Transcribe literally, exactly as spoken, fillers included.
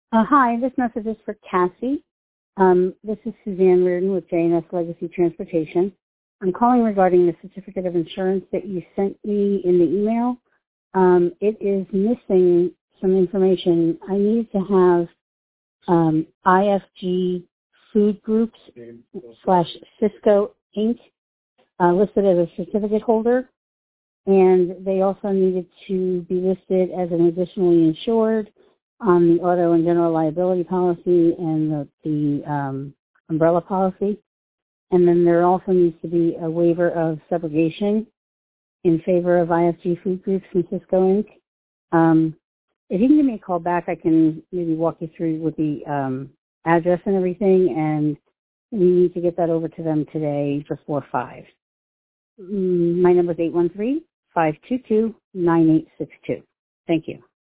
Uh, hi, this message is for Cassie. Um, this is Suzanne Reardon with J and S Legacy Transportation. I'm calling regarding the certificate of insurance that you sent me in the email. Um, it is missing some information. I need to have um, I F G Food Groups slash Cisco Incorporated uh, listed as a certificate holder, and they also needed to be listed as an additionally insured on the auto and general liability policy and the, the um, umbrella policy. And then there also needs to be a waiver of subrogation in favor of I F G Food Groups and Cisco Incorporated. Um, if you can give me a call back, I can maybe walk you through with the um, address and everything, and we need to get that over to them today before five. Mm, my number is eight one three, five two two, nine eight six two. Thank you.